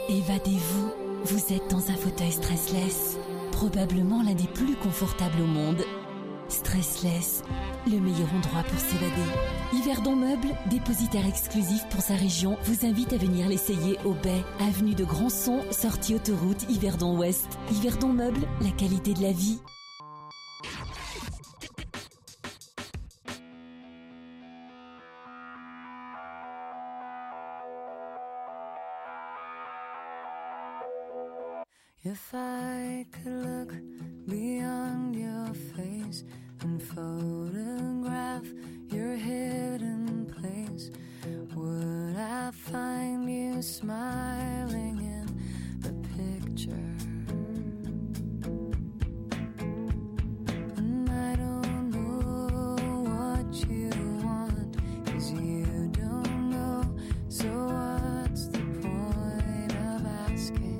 Évadez-vous, vous êtes dans un fauteuil stressless, probablement l'un des plus confortables au monde. Stressless, le meilleur endroit pour s'évader. Yverdon Meubles, dépositaire exclusif pour sa région, vous invite à venir l'essayer au Bay, avenue de Grandson, sortie autoroute Yverdon Ouest. Yverdon Meubles, la qualité de la vie. If I could look beyond your face and photograph your hidden place, would I find you smiling in the picture? And I don't know what you want, 'cause you don't know, so what's the point of asking?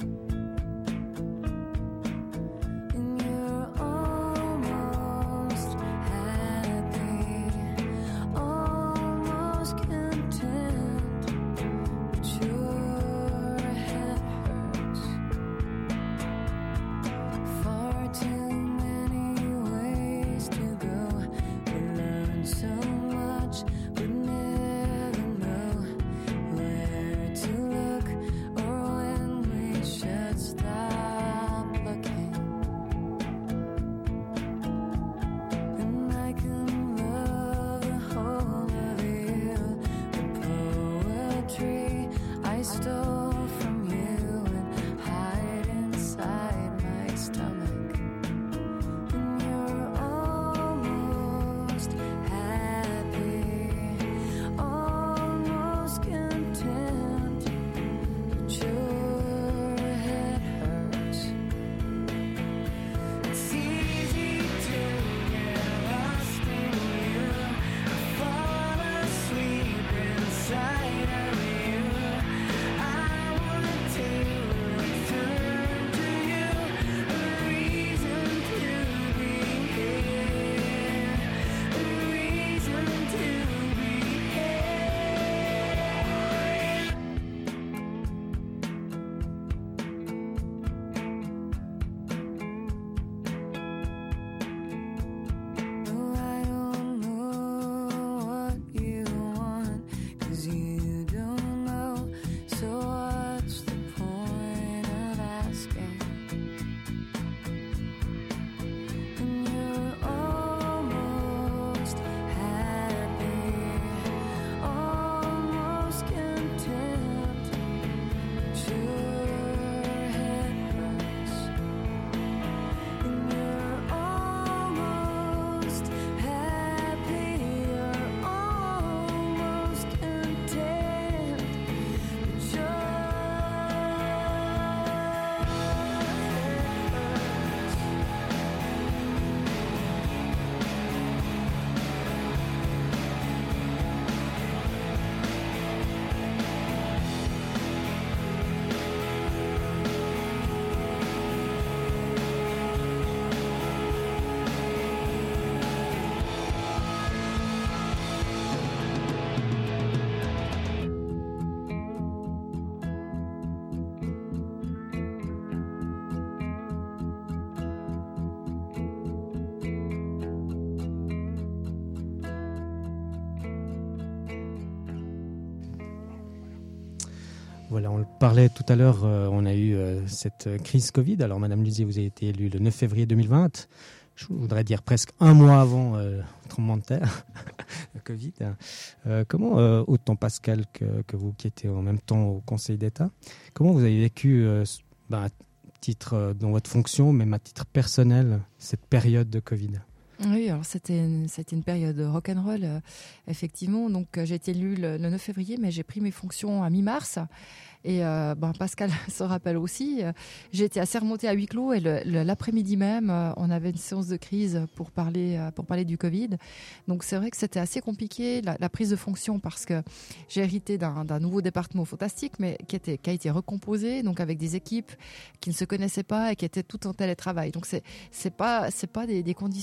Voilà, on le parlait tout à l'heure, on a eu cette crise Covid. Alors, Madame Luzier, vous avez été élue le 9 février 2020. Je voudrais dire presque un mois avant le tremblement de terre, le Covid. Comment, autant Pascal que vous qui étiez en même temps au Conseil d'État, comment vous avez vécu, à titre dans votre fonction, même à titre personnel, cette période de Covid ? Oui, alors c'était une période rock'n'roll, effectivement. Donc j'ai été élue le 9 février, mais j'ai pris mes fonctions à mi-mars. Et Pascal se rappelle aussi, j'ai été assez remontée à huis clos et l'après-midi même, on avait une séance de crise pour parler du Covid. Donc c'est vrai que c'était assez compliqué la prise de fonction parce que j'ai hérité d'un nouveau département fantastique, mais qui a été recomposé, donc avec des équipes qui ne se connaissaient pas et qui étaient toutes en télétravail. Donc c'est pas des conditions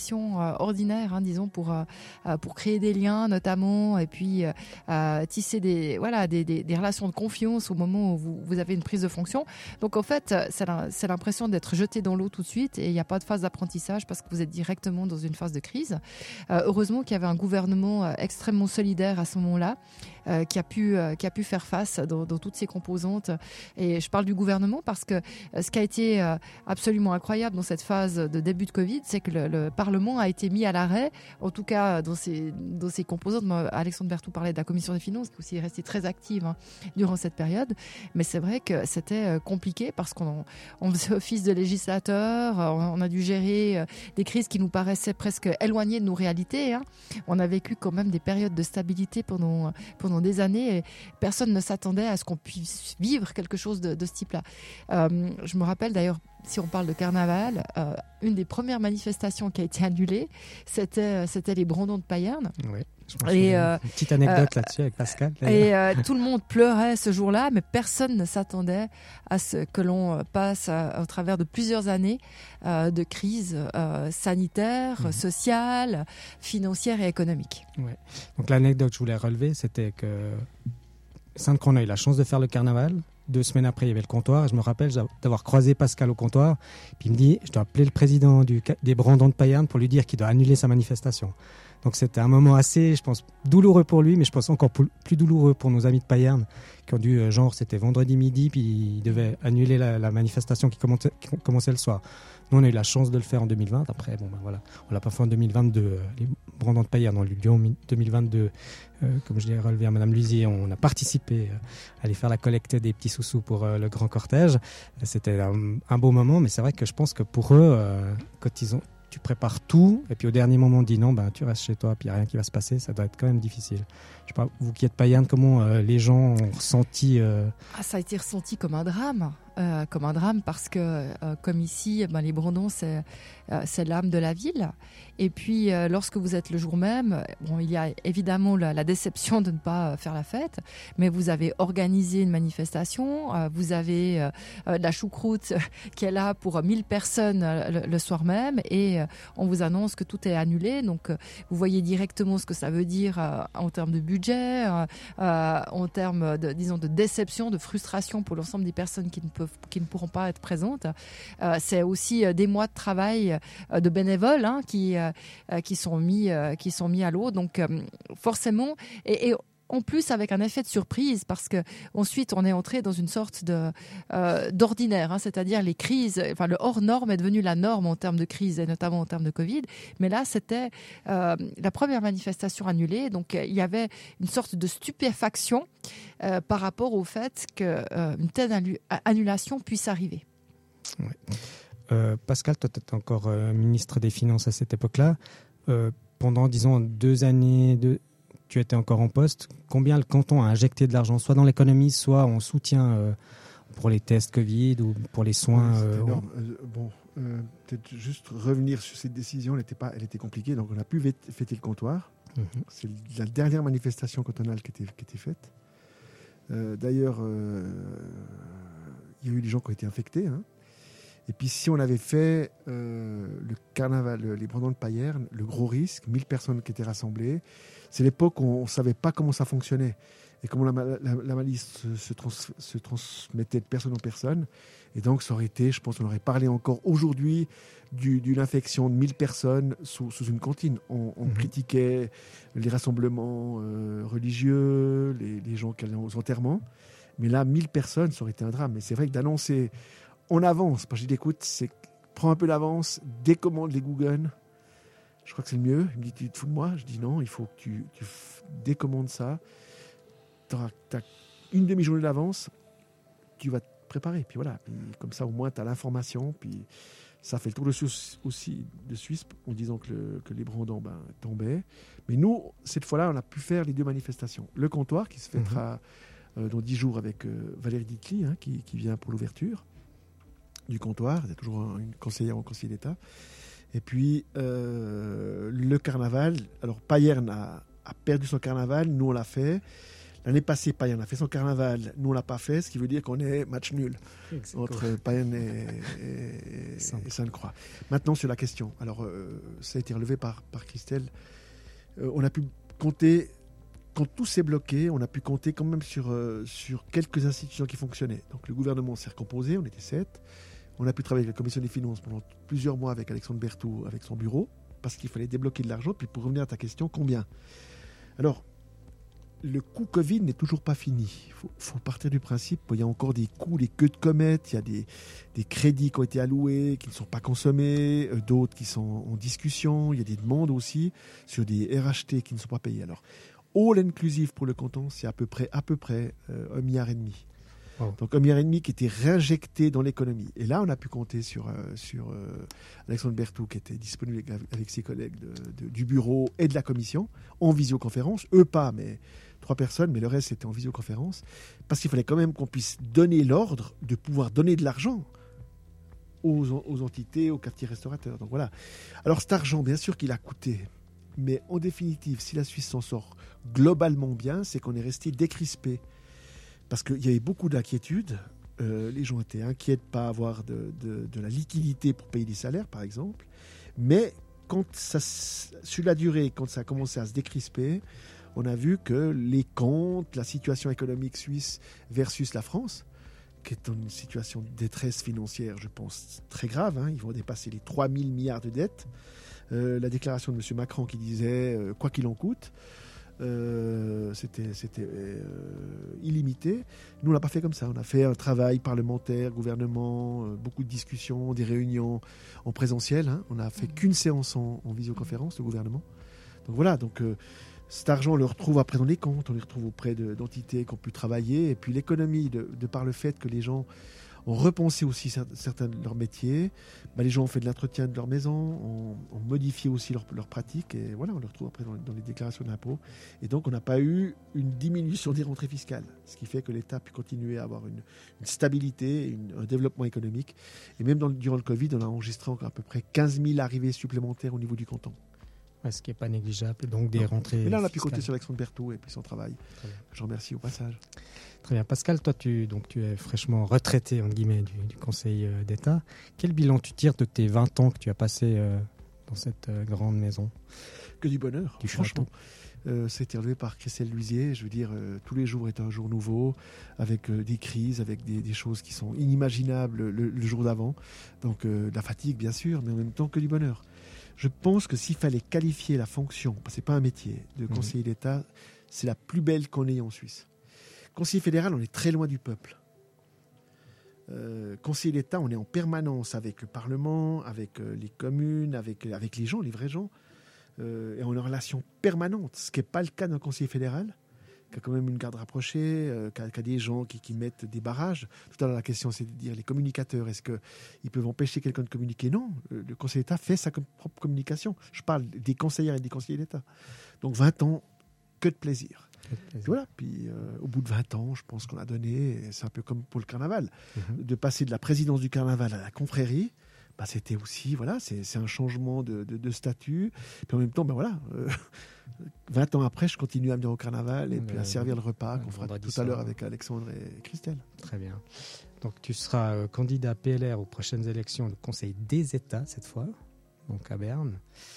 ordinaire, disons, pour créer des liens notamment, et puis tisser des relations de confiance au moment où vous avez une prise de fonction. Donc en fait, c'est l'impression d'être jeté dans l'eau tout de suite, et il n'y a pas de phase d'apprentissage parce que vous êtes directement dans une phase de crise. Heureusement qu'il y avait un gouvernement extrêmement solidaire à ce moment-là, qui a pu faire face dans toutes ses composantes. Et je parle du gouvernement parce que ce qui a été absolument incroyable dans cette phase de début de Covid, c'est que le Parlement a été mis à l'arrêt, en tout cas dans ses composantes. Alexandre Berthoud parlait de la Commission des finances, qui aussi est restée très active durant cette période. Mais c'est vrai que c'était compliqué parce qu'on faisait office de législateur, on a dû gérer des crises qui nous paraissaient presque éloignées de nos réalités. On a vécu quand même des périodes de stabilité pendant des années, et personne ne s'attendait à ce qu'on puisse vivre quelque chose de ce type-là. Je me rappelle d'ailleurs, si on parle de carnaval, une des premières manifestations qui a été annulée, c'était les Brandons de Payerne. Oui, je pense une petite anecdote là-dessus avec Pascal. Et tout le monde pleurait ce jour-là, mais personne ne s'attendait à ce que l'on passe au travers de plusieurs années de crise sanitaire, sociale, financière et économique. Ouais. Donc l'anecdote que je voulais relever, c'était que Sainte-Croix, on a eu la chance de faire le carnaval. 2 semaines après, il y avait le comptoir. Et je me rappelle d'avoir croisé Pascal au comptoir. Puis il me dit, je dois appeler le président des Brandons de Payerne pour lui dire qu'il doit annuler sa manifestation. Donc c'était un moment assez, je pense, douloureux pour lui, mais je pense encore plus douloureux pour nos amis de Payerne, qui ont dû, c'était vendredi midi, puis ils devaient annuler la manifestation qui commençait le soir. Nous, on a eu la chance de le faire en 2020. Après, voilà, on l'a pas fait en 2022. Les Brandons de Payerne ont eu lieu en 2022. Comme je l'ai relevé à Madame Lusier, on a participé à aller faire la collecte des petits sous-sous pour le grand cortège. C'était un beau moment, mais c'est vrai que je pense que pour eux, quand tu prépares tout, et puis au dernier moment on dit non, tu restes chez toi, puis il n'y a rien qui va se passer, ça doit être quand même difficile. Je sais pas, vous qui êtes Payerne, comment les gens ont ressenti Ça a été ressenti comme un drame. Parce que comme ici, les Brandons, c'est l'âme de la ville. Et puis lorsque vous êtes le jour même, il y a évidemment la déception de ne pas faire la fête, mais vous avez organisé une manifestation, vous avez de la choucroute qui est là pour 1000 personnes le soir même, et on vous annonce que tout est annulé. Donc vous voyez directement ce que ça veut dire en termes de budget, en termes de déception, de frustration pour l'ensemble des personnes qui ne pourront pas être présentes. C'est aussi des mois de travail de bénévoles qui sont mis à l'eau. Donc forcément, et en plus avec un effet de surprise, parce que ensuite on est entré dans une sorte d'ordinaire, c'est-à-dire les crises, le hors norme est devenu la norme en termes de crise, et notamment en termes de Covid. Mais là, c'était la première manifestation annulée, donc il y avait une sorte de stupéfaction par rapport au fait qu'une telle annulation puisse arriver. Ouais. Pascal, toi, tu étais encore ministre des Finances à cette époque-là. Pendant, disons, 2 années, tu étais encore en poste. Combien le canton a injecté de l'argent, soit dans l'économie, soit en soutien pour les tests Covid ou pour les soins C'est énorme. Peut-être juste revenir sur cette décision, elle était compliquée, donc on a pu fêter le comptoir. C'est la dernière manifestation cantonale qui était faite. D'ailleurs, il y a eu des gens qui ont été infectés. Et puis si on avait fait le carnaval, les Brandons de Payerne, le gros risque, 1000 personnes qui étaient rassemblées, c'est l'époque où on ne savait pas comment ça fonctionnait et comment la maladie se transmettait de personne en personne. Et donc ça aurait été, je pense qu'on aurait parlé encore aujourd'hui d'une infection de 1000 personnes sous une cantine. On critiquait les rassemblements religieux, les gens qui allaient aux enterrements. Mais là, 1000 personnes, ça aurait été un drame. Mais c'est vrai que d'annoncer on avance, parce que je dis écoute, prends un peu d'avance, décommande les Google. Je crois que c'est le mieux. Il me dit tu te fous de moi? Je dis non, il faut que tu décommandes ça. Tu as une demi-journée d'avance, tu vas te préparer. Puis voilà, puis comme ça au moins tu as l'information. Puis ça fait le tour de Suisse en disant que les Brandons tombaient. Mais nous, cette fois-là, on a pu faire les 2 manifestations. Le comptoir qui se fêtera dans 10 jours avec Valérie Ditli, qui vient pour l'ouverture du comptoir, c'est toujours une conseillère au Conseil d'État. Et puis le carnaval, alors Payerne a perdu son carnaval, nous on l'a fait. L'année passée, Payerne a fait son carnaval. Nous, on l'a pas fait, ce qui veut dire qu'on est match nul entre Payerne et Sainte-Croix. Maintenant, sur la question. Alors, ça a été relevé par Christelle. On a pu compter, quand tout s'est bloqué, on a pu compter quand même sur quelques institutions qui fonctionnaient. Donc, le gouvernement s'est recomposé, on était 7. On a pu travailler avec la commission des finances pendant plusieurs mois avec Alexandre Berthoud, avec son bureau, parce qu'il fallait débloquer de l'argent. Puis, pour revenir à ta question, combien ? Alors, le coût Covid n'est toujours pas fini. Il faut partir du principe qu'il y a encore des coûts, des queues de comète, il y a des crédits qui ont été alloués, qui ne sont pas consommés, d'autres qui sont en discussion, il y a des demandes aussi sur des RHT qui ne sont pas payés. Alors, all inclusive pour le canton, c'est à peu près 1,5 milliard. Wow. Donc 1,5 milliard qui était réinjecté dans l'économie. Et là, on a pu compter sur Alexandre Berthoud, qui était disponible avec ses collègues du bureau et de la commission, en visioconférence. Eux pas, mais 3 personnes, mais le reste c'était en visioconférence. Parce qu'il fallait quand même qu'on puisse donner l'ordre de pouvoir donner de l'argent aux entités, aux quartiers restaurateurs. Donc voilà. Alors cet argent, bien sûr qu'il a coûté. Mais en définitive, si la Suisse s'en sort globalement bien, c'est qu'on est resté décrispé. Parce qu'il y avait beaucoup d'inquiétudes. Les gens étaient inquiets de ne pas avoir de la liquidité pour payer des salaires, par exemple. Mais sur la durée, quand ça a commencé à se décrisper, on a vu que les comptes, la situation économique suisse versus la France, qui est dans une situation de détresse financière, je pense, très grave. Ils vont dépasser les 3 000 milliards de dettes. La déclaration de M. Macron qui disait « quoi qu'il en coûte », c'était illimité. Nous, on n'a pas fait comme ça. On a fait un travail parlementaire, gouvernement, beaucoup de discussions, des réunions en présentiel. On n'a fait qu'une séance en visioconférence, le gouvernement. Donc voilà, cet argent, on le retrouve après dans les comptes, on le retrouve auprès d'entités qui ont pu travailler. Et puis l'économie, de par le fait que les gens ont repensé aussi certains de leurs métiers, les gens ont fait de l'entretien de leur maison, ont modifié aussi leurs pratiques, et voilà, on le retrouve après dans les déclarations d'impôts. Et donc, on n'a pas eu une diminution des rentrées fiscales, ce qui fait que l'État a pu continuer à avoir une stabilité, un développement économique. Et même durant le Covid, on a enregistré encore à peu près 15 000 arrivées supplémentaires au niveau du canton. Ouais, ce qui n'est pas négligeable, donc des rentrées. Mais là, on a pu fiscales. compter sur Alexandre Berthoud et puis son travail. Je remercie au passage. Très bien. Pascal, toi, tu es fraîchement retraité, entre guillemets, du Conseil d'État. Quel bilan tu tires de tes 20 ans que tu as passé dans cette grande maison ? Que du bonheur, Du franchement. C'était relevé par Christelle Luisier. Je veux dire, tous les jours est un jour nouveau, avec des crises, avec des choses qui sont inimaginables le jour d'avant. Donc, de la fatigue, bien sûr, mais en même temps que du bonheur. Je pense que s'il fallait qualifier la fonction, parce que ce n'est pas un métier, de conseiller d'État, c'est la plus belle qu'on ait en Suisse. Conseiller fédéral, on est très loin du peuple. Conseiller d'État, on est en permanence avec le Parlement, avec les communes, avec les gens, les vrais gens, et on est en relation permanente, ce qui n'est pas le cas d'un conseiller fédéral, qui a quand même une garde rapprochée, qui a des gens qui mettent des barrages. Tout à l'heure, la question, c'est de dire les communicateurs, est-ce qu'ils peuvent empêcher quelqu'un de communiquer ? Non, le conseiller d'État fait sa propre communication. Je parle des conseillères et des conseillers d'État. Donc 20 ans, que de plaisir. Puis voilà, puis au bout de 20 ans, je pense qu'on a donné, c'est un peu comme pour le carnaval, de passer de la présidence du carnaval à la confrérie, c'était aussi, voilà, c'est un changement de statut. Puis en même temps, 20 ans après, je continue à venir au carnaval et puis à servir le repas qu'on fera tout à l'heure avec Alexandre et Christelle. Très bien. Donc tu seras candidat PLR aux prochaines élections du Conseil des États, cette fois, donc à Berne.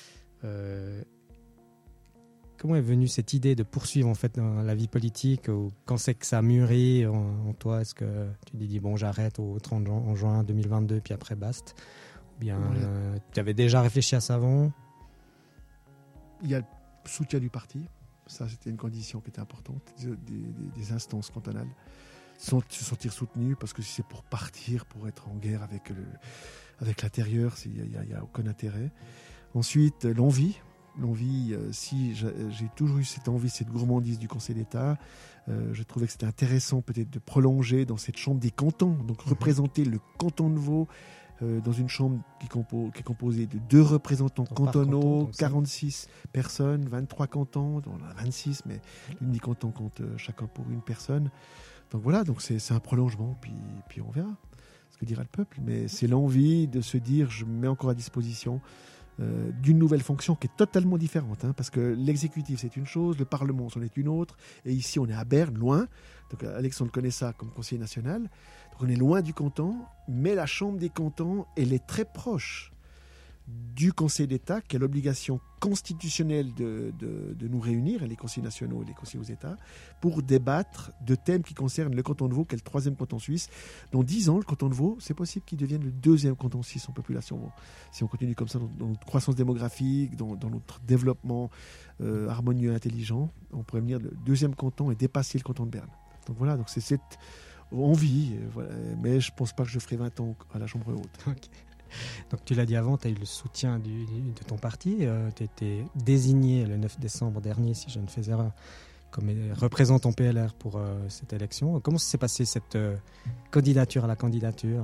Comment est venue cette idée de poursuivre en fait dans la vie politique, ou quand c'est que ça mûrit en toi? Est-ce que tu t'es dit bon, j'arrête au 30 en juin 2022 puis après basta, ou bien tu avais déjà réfléchi à ça avant? Il y a le soutien du parti, ça c'était une condition qui était importante, des instances cantonales se sentir soutenues, parce que si c'est pour partir, pour être en guerre avec l'intérieur, il n'y a aucun intérêt. Ensuite, l'envie, si j'ai toujours eu cette envie, cette gourmandise du Conseil d'État, je trouvais que c'était intéressant peut-être de prolonger dans cette chambre des cantons, donc représenter le canton de Vaud dans une chambre qui est composée de 2 représentants cantonaux, 46 personnes, 23 cantons, on en a 26, mais l'unique canton compte chacun pour une personne. Donc voilà, donc c'est un prolongement, puis on verra ce que dira le peuple, mais c'est l'envie de se dire, je me mets encore à disposition d'une nouvelle fonction qui est totalement différente, hein, parce que l'exécutif c'est une chose, le Parlement c'en est une autre, et ici on est à Berne, loin. Donc Alexandre connaît ça comme conseiller national. Donc on est loin du canton, mais la Chambre des cantons, elle est très proche du Conseil d'État, qui a l'obligation constitutionnelle de nous réunir, les conseillers nationaux et les conseillers aux États, pour débattre de thèmes qui concernent le canton de Vaud, qui est le 3e canton suisse. Dans 10 ans, le canton de Vaud, c'est possible qu'il devienne le 2e canton suisse en population. Si on continue comme ça dans notre croissance démographique, dans notre développement harmonieux et intelligent, on pourrait venir le 2e canton et dépasser le canton de Berne. Donc voilà, donc c'est cette envie, voilà. Mais je ne pense pas que je ferai 20 ans à la Chambre haute. Okay. Donc tu l'as dit avant, tu as eu le soutien de ton parti. Tu as été désigné le 9 décembre dernier, si je ne fais erreur, comme représentant PLR pour cette élection. Comment s'est passée cette candidature à la candidature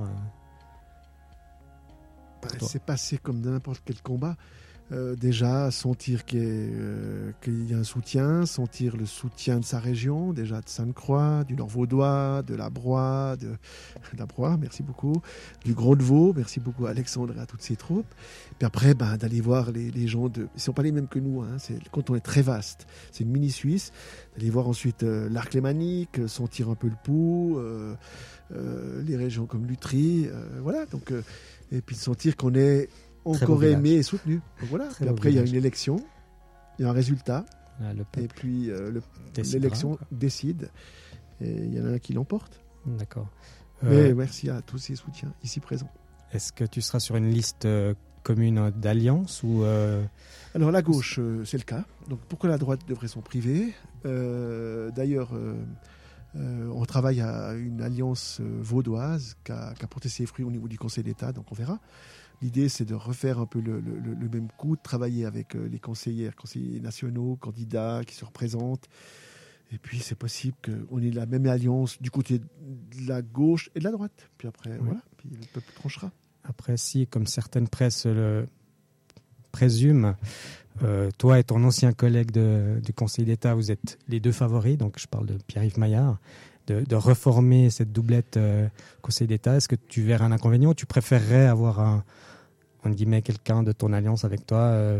C'est passé comme dans n'importe quel combat. Déjà, sentir qu'il y a un soutien, sentir le soutien de sa région, déjà de Sainte-Croix, du Nord-Vaudois, de la Broye, merci beaucoup, du Gros-de-Vaud, merci beaucoup à Alexandre et à toutes ses troupes. Puis après, d'aller voir les gens, ils ne sont pas les mêmes que nous, hein, le canton est très vaste, c'est une mini-Suisse, d'aller voir ensuite l'Arc lémanique, sentir un peu le pouls, les régions comme Lutry, voilà, donc, et puis de sentir qu'on est encore aimé et soutenu. Donc voilà. Puis après, il y a une élection, il y a un résultat, et puis l'élection décide, et il y en a un qui l'emporte. D'accord. Mais merci à tous ces soutiens ici présents. Est-ce que tu seras sur une liste commune d'alliance ou Alors la gauche, c'est le cas. Donc pourquoi la droite devrait s'en priver D'ailleurs, on travaille à une alliance vaudoise qui a porté ses fruits au niveau du Conseil d'État, donc on verra. L'idée, c'est de refaire un peu le même coup, de travailler avec les conseillers nationaux, candidats qui se représentent. Et puis, c'est possible qu'on ait la même alliance du côté de la gauche et de la droite. Puis après, voilà, puis le peuple tranchera. Après, si, comme certaines presses le présument, toi et ton ancien collègue du Conseil d'État, vous êtes les deux favoris, donc je parle de Pierre-Yves Maillard, de reformer cette doublette Conseil d'État. Est-ce que tu verrais un inconvénient ou tu préférerais avoir quelqu'un de ton alliance avec toi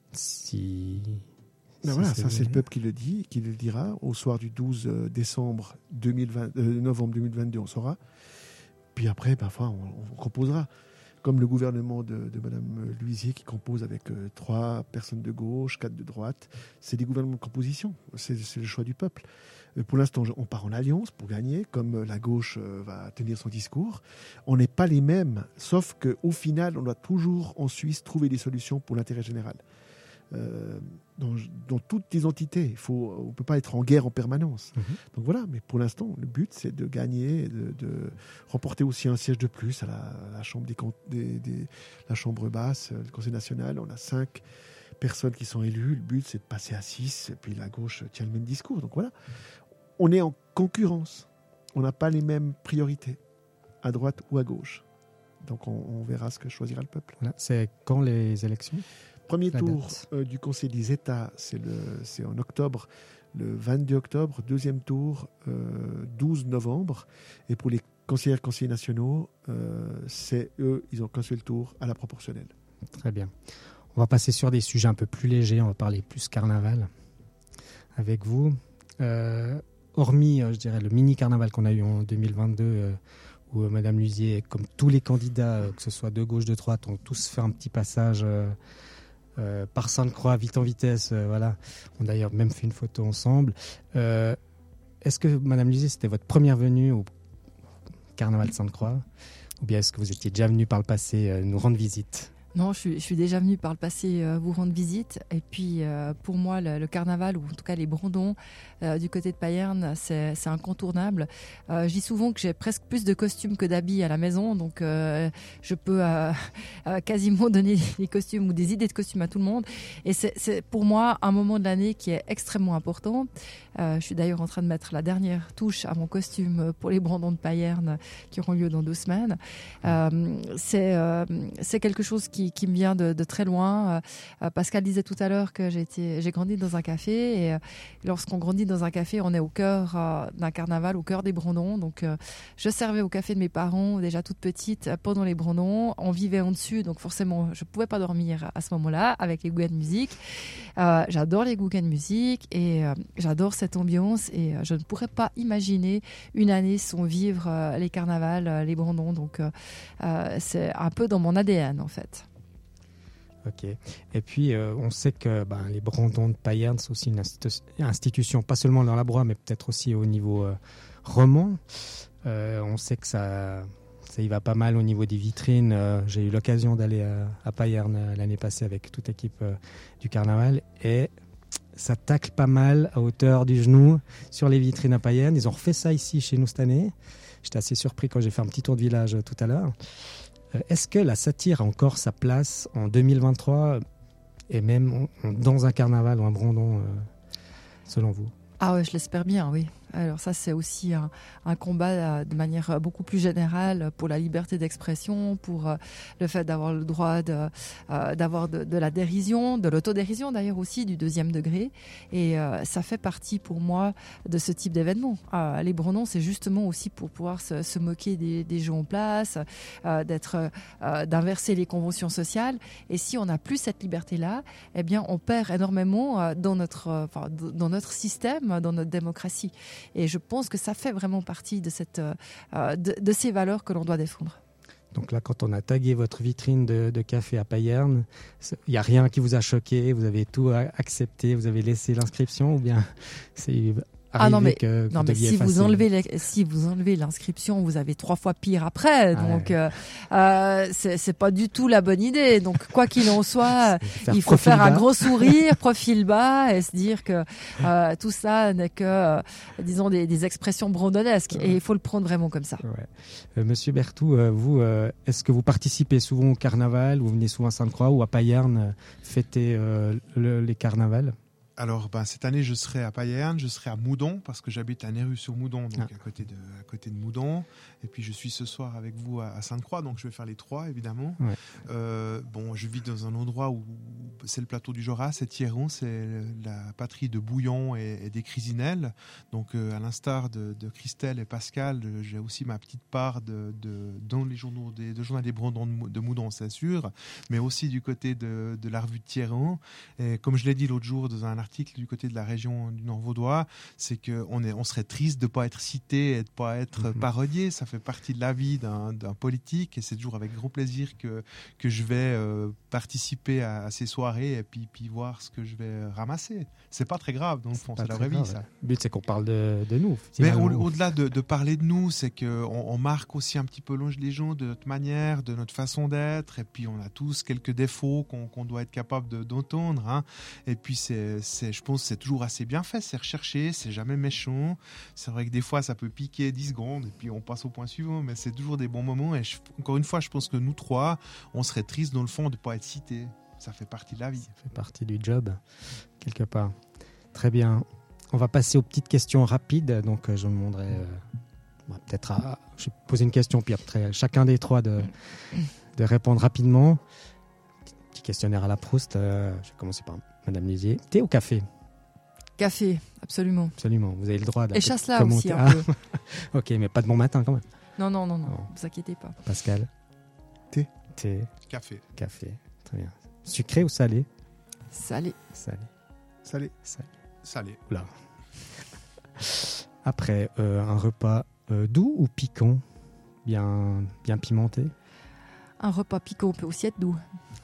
voilà, ça c'est le peuple qui le dit, qui le dira. Au soir du 12 novembre 2022, on saura. Puis après, parfois, on composera. Comme le gouvernement de Mme Luisier qui compose avec 3 personnes de gauche, 4 de droite. C'est des gouvernements de composition. C'est le choix du peuple. Pour l'instant, on part en alliance pour gagner, comme la gauche va tenir son discours. On n'est pas les mêmes, sauf qu'au final, on doit toujours, en Suisse, trouver des solutions pour l'intérêt général. Dans toutes les entités, on ne peut pas être en guerre en permanence. Donc voilà, mais pour l'instant, le but, c'est de gagner, de remporter aussi un siège de plus à la Chambre la Chambre basse, le Conseil national. On a 5 personnes qui sont élues. Le but, c'est de passer à 6, et puis la gauche tient le même discours. Donc voilà, on est en concurrence. On n'a pas les mêmes priorités, à droite ou à gauche. Donc on verra ce que choisira le peuple. Voilà. C'est quand les élections ? Premier tour du Conseil des États, c'est en octobre, le 22 octobre. Deuxième tour, 12 novembre. Et pour les conseillers nationaux, ils ont qu'un seul tour à la proportionnelle. Très bien. On va passer sur des sujets un peu plus légers. On va parler plus carnaval avec vous. Hormis, je dirais, le mini-carnaval qu'on a eu en 2022, où Mme Luisier, comme tous les candidats, que ce soit de gauche, de droite, ont tous fait un petit passage par Sainte-Croix, vite en vitesse. Voilà. On a d'ailleurs même fait une photo ensemble. Est-ce que, Mme Luisier, c'était votre première venue au carnaval de Sainte-Croix ? Ou bien est-ce que vous étiez déjà venu par le passé nous rendre visite ? Non, je suis déjà venue par le passé vous rendre visite. Et puis, pour moi, le carnaval, ou en tout cas les brandons du côté de Payerne, c'est incontournable. Je dis souvent que j'ai presque plus de costumes que d'habits à la maison. Donc, je peux quasiment donner des costumes ou des idées de costumes à tout le monde. Et c'est pour moi un moment de l'année qui est extrêmement important. Je suis d'ailleurs en train de mettre la dernière touche à mon costume pour les brandons de Payerne qui auront lieu dans 2 semaines. C'est quelque chose qui qui me vient de très loin. Pascal disait tout à l'heure que j'ai grandi dans un café, et lorsqu'on grandit dans un café, on est au cœur d'un carnaval, au cœur des Brandons. Donc je servais au café de mes parents déjà toute petite pendant les Brandons. On vivait en dessus, donc forcément je pouvais pas dormir à ce moment-là avec les Gouga de musique. J'adore les Gouga de musique et j'adore cette ambiance, et je ne pourrais pas imaginer une année sans vivre les carnavals, les Brandons. Donc c'est un peu dans mon ADN en fait. Ok. Et puis, on sait que les Brandons de Payerne, c'est aussi une institution, pas seulement dans la Broye, mais peut-être aussi au niveau roman. On sait que ça y va pas mal au niveau des vitrines. J'ai eu l'occasion d'aller à Payerne l'année passée avec toute l'équipe du carnaval, et ça tacle pas mal à hauteur du genou sur les vitrines à Payerne. Ils ont refait ça ici chez nous cette année. J'étais assez surpris quand j'ai fait un petit tour de village tout à l'heure. Est-ce que la satire a encore sa place en 2023 et même dans un carnaval ou un Brandon, selon vous ? Ah ouais, je l'espère bien, oui. Alors ça, c'est aussi un combat de manière beaucoup plus générale pour la liberté d'expression, pour le fait d'avoir le droit d'avoir de la dérision, de l'autodérision d'ailleurs aussi, du deuxième degré. Et ça fait partie pour moi de ce type d'événement. Les Brandons, c'est justement aussi pour pouvoir se moquer des gens en place, d'inverser les conventions sociales. Et si on n'a plus cette liberté-là, eh bien, on perd énormément dans notre système, dans notre démocratie. Et je pense que ça fait vraiment partie de ces valeurs que l'on doit défendre. Donc là, quand on a tagué votre vitrine de café à Payerne, il n'y a rien qui vous a choqué, vous avez tout accepté, vous avez laissé l'inscription, ou bien c'est arrivé que vous deviez effacer? Si vous enlevez l'inscription, vous avez 3 fois pire après. Donc, c'est pas du tout la bonne idée. Donc, quoi qu'il en soit, il faut faire un gros sourire, profil bas, et se dire que tout ça n'est que, disons, des expressions brandonnesques. Et il faut le prendre vraiment comme ça. Ouais. Monsieur Berthoud, vous, est-ce que vous participez souvent au carnaval? Vous venez souvent à Sainte-Croix ou à Payerne fêter les carnavals? Alors, cette année, je serai à Payerne, je serai à Moudon, parce que j'habite à Néru-sur-Moudon, donc à côté de Moudon. Et puis, je suis ce soir avec vous à Sainte-Croix, donc je vais faire les 3, évidemment. Ouais. Je vis dans un endroit où c'est le plateau du Jorat, c'est Thieron, c'est la patrie de Bouillon et des Crisinelles. Donc, à l'instar de Christelle et Pascal, j'ai aussi ma petite part dans les journaux des Brandons de Moudon, c'est sûr, mais aussi du côté de la revue de Thieron. Et comme je l'ai dit l'autre jour dans un article du côté de la région du Nord Vaudois, c'est qu'on serait triste de ne pas être cité et de ne pas être parodié. Ça fait partie de la vie d'un politique, et c'est toujours avec grand plaisir que je vais participer à ces soirées et puis voir ce que je vais ramasser. C'est pas très grave, dans le fond, c'est la vraie vie, ça. Le but, c'est qu'on parle de nous. Mais au-delà de parler de nous, c'est qu'on marque aussi un petit peu les gens de notre manière, de notre façon d'être, et puis on a tous quelques défauts qu'on doit être capable d'entendre, hein. Et puis je pense que c'est toujours assez bien fait, c'est recherché, c'est jamais méchant. C'est vrai que des fois ça peut piquer 10 secondes et puis on passe au point suivant, mais c'est toujours des bons moments. Et encore une fois, je pense que nous 3, on serait triste dans le fond de ne pas être cités. Ça fait partie de la vie. Ça fait partie du job, quelque part. Très bien. On va passer aux petites questions rapides. Donc je me demanderai je vais poser une question, puis après chacun des 3 de répondre rapidement. Petit questionnaire à la Proust. Je vais commencer par Madame Lusier. Thé ou café? Café, absolument. Absolument, vous avez le droit et chasse-là aussi un peu. Ok, mais pas de bon matin quand même. Non, vous inquiétez pas. Pascal? Thé. Café. Très bien. Sucré ou salé? Salé. Oula. Après, un repas doux ou piquant? Bien pimenté? Un repas piquant peut aussi être doux.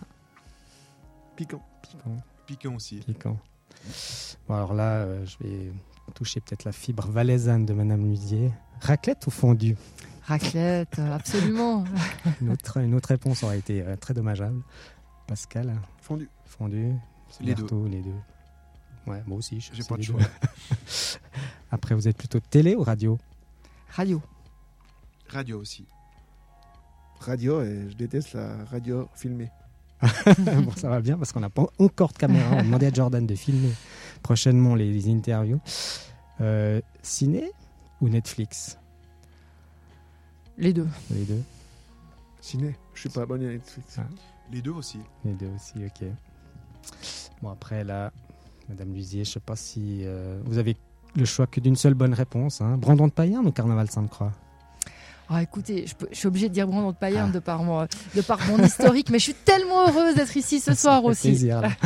Piquant aussi. Bon, alors là, je vais toucher peut-être la fibre valaisanne de Madame Lusier. Raclette ou fondue? Raclette, absolument. Une autre réponse aurait été très dommageable. Pascal? Fondue. Les deux. Ouais, moi aussi. J'ai pas de choix. Après, vous êtes plutôt télé ou radio? Radio aussi. Radio, et je déteste la radio filmée. Bon, ça va bien parce qu'on n'a pas encore de caméra. On va demander à Jordan de filmer prochainement les interviews. Ciné ou Netflix? Les deux. Ciné. Je suis pas abonné à Netflix. Ah. Les deux aussi. Les deux aussi, ok. Bon, après, là, Madame Lusier, je sais pas si vous avez le choix que d'une seule bonne réponse. Hein. Brandon de Payerne ou Carnaval Sainte-Croix? Ah, écoutez, je suis obligée de dire Brandon de Payerne de par mon historique, mais je suis tellement heureuse d'être ici ce soir fait aussi. Plaisir, là.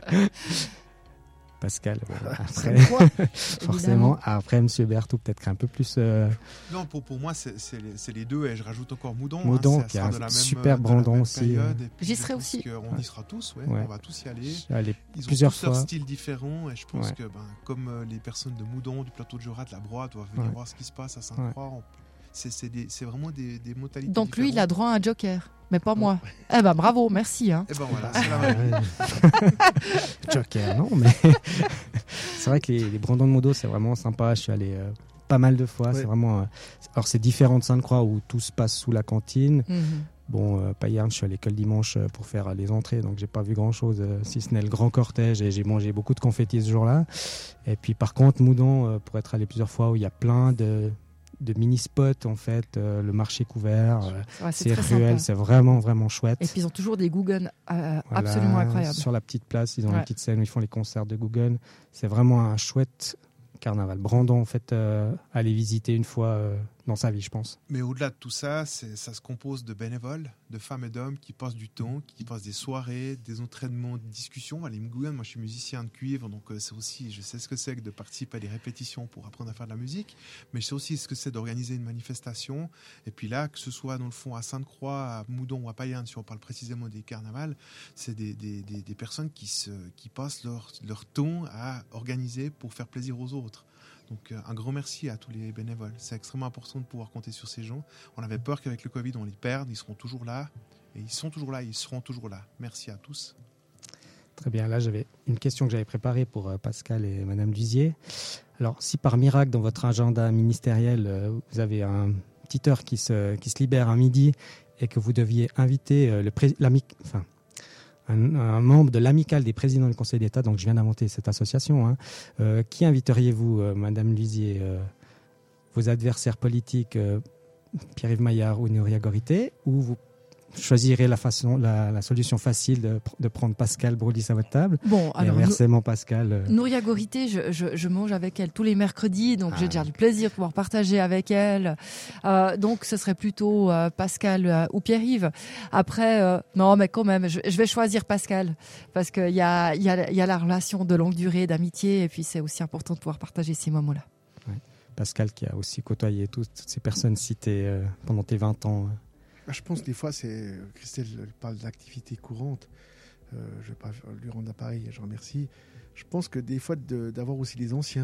Pascal, après, Sainte-Croix, forcément, évidemment. après Monsieur Berthoud, peut-être un peu plus. Non, pour moi, c'est les deux, et je rajoute encore Moudon. Moudon, ça qui a sera un de la même, super de la Brandon même aussi. période, et puis J'y je serai pense aussi. qu'on y sera tous, Ouais. on va tous y aller. Allez, Ils ont plusieurs tous leur fois. style différent, et je pense Ouais. que comme les personnes de Moudon, du plateau de Jura, de la Broye doivent venir Ouais. voir ce qui se passe à Sainte-Croix, c'est vraiment des modalités Donc lui, il a différentes. droit à un joker, mais pas moi. Eh ben bravo, merci. Hein. Et ben voilà, c'est la vraie. Joker, non, mais c'est vrai que les Brandons de Modo, c'est vraiment sympa. Je suis allé pas mal de fois. Ouais. C'est vraiment. Alors, c'est différent de Sainte-Croix où tout se passe sous la cantine. Mhm. Bon, Payerne, je suis allé que le dimanche pour faire les entrées, donc j'ai pas vu grand-chose, si ce n'est le grand cortège, et j'ai mangé beaucoup de confettis ce jour-là. Et puis, par contre, Moudon, pour être allé plusieurs fois, où il y a plein de mini-spots, en fait, le marché couvert, Ouais, c'est très ruelles, sympa. c'est vraiment, vraiment chouette. Et puis ils ont toujours des Guggen Voilà, absolument incroyables. Sur la petite place, ils ont Ouais. une petite scène où ils font les concerts de Google. C'est vraiment un chouette carnaval. Brandon, en fait, aller visiter une fois dans sa vie, je pense. Mais au-delà de tout ça, ça se compose de bénévoles, de femmes et d'hommes qui passent du temps, qui passent des soirées, des entraînements, des discussions. Les Mgouyen, moi je suis musicien de cuivre, donc c'est aussi, je sais ce que c'est que de participer à des répétitions pour apprendre à faire de la musique, mais je sais aussi ce que c'est d'organiser une manifestation. Et puis là, que ce soit dans le fond à Sainte-Croix, à Moudon ou à Payerne, si on parle précisément des carnavals, c'est des personnes qui passent leur temps à organiser pour faire plaisir aux autres. Donc un grand merci à tous les bénévoles. C'est extrêmement important de pouvoir compter sur ces gens. On avait peur qu'avec le Covid, on les perde. Ils seront toujours là. Et ils sont toujours là. Ils seront toujours là. Merci à tous. Très bien. Là, j'avais une question que j'avais préparée pour Pascal et Madame Lusier. Alors, si par miracle, dans votre agenda ministériel, vous avez un petite heure qui se libère à midi et que vous deviez inviter un membre de l'amicale des présidents du Conseil d'État, donc je viens d'inventer cette association, hein. Qui inviteriez-vous, Madame Lusier, vos adversaires politiques, Pierre-Yves Maillard ou Nouria Gorité, ou vous choisirez la solution facile de prendre Pascal Brolis à votre table, Bon, et alors inversement Pascal Nouria Gorité, je mange avec elle tous les mercredis, donc j'ai Ah. déjà du plaisir de pouvoir partager avec elle. Donc ce serait plutôt Pascal ou Pierre-Yves. Après, non, mais quand même, je vais choisir Pascal parce qu'il y a la relation de longue durée, d'amitié, et puis c'est aussi important de pouvoir partager ces moments-là. Pascal qui a aussi côtoyé toutes ces personnes citées pendant tes 20 ans. Je pense que des fois, Christelle parle d'activité courante. Je ne vais pas lui rendre l'appareil, je remercie. Je pense que des fois, d'avoir aussi des anciens,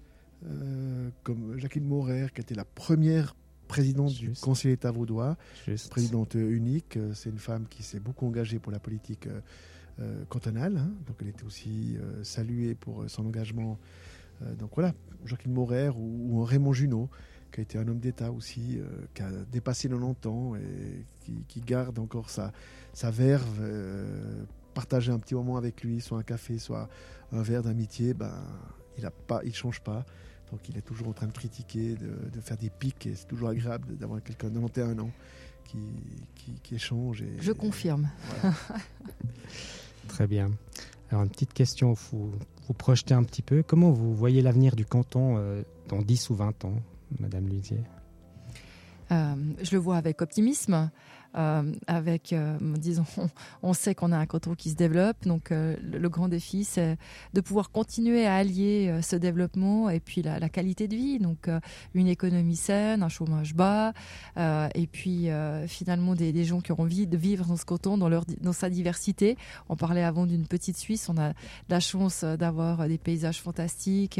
comme Jacqueline Maurer, qui était la première présidente du Juste. Conseil d'État vaudois, Juste. présidente unique. C'est une femme qui s'est beaucoup engagée pour la politique cantonale. Hein. Donc elle était aussi saluée pour son engagement. Donc voilà, Jacqueline Maurer ou Raymond Junot, qui a été un homme d'État aussi, qui a dépassé 90 ans et qui garde encore sa verve. Partager un petit moment avec lui, soit un café, soit un verre d'amitié, il change pas. Donc il est toujours en train de critiquer, de faire des pics, et c'est toujours agréable d'avoir quelqu'un de 91 ans qui échange. Je confirme. Voilà. Très bien. Alors, une petite question, vous projetez un petit peu. Comment vous voyez l'avenir du canton dans 10 ou 20 ans, Madame Lusier? Je le vois avec optimisme. Disons, on sait qu'on a un canton qui se développe, donc le grand défi, c'est de pouvoir continuer à allier ce développement et puis la qualité de vie, donc une économie saine, un chômage bas, et puis finalement des gens qui ont envie de vivre dans ce canton, dans sa diversité. On parlait avant d'une petite Suisse, on a la chance d'avoir des paysages fantastiques